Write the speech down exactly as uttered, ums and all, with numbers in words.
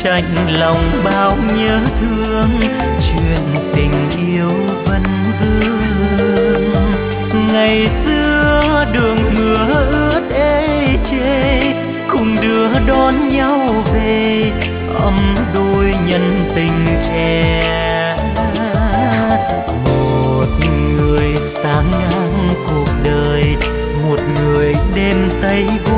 chạnh lòng bao nhớ thương, chuyện tình yêu vẫn vương. Ngày xưa đường mưa ướt ê chê, cùng đưa đón nhau về ấm đôi nhân tình trẻ. Một người sáng ngang cuộc đời, một người đêm say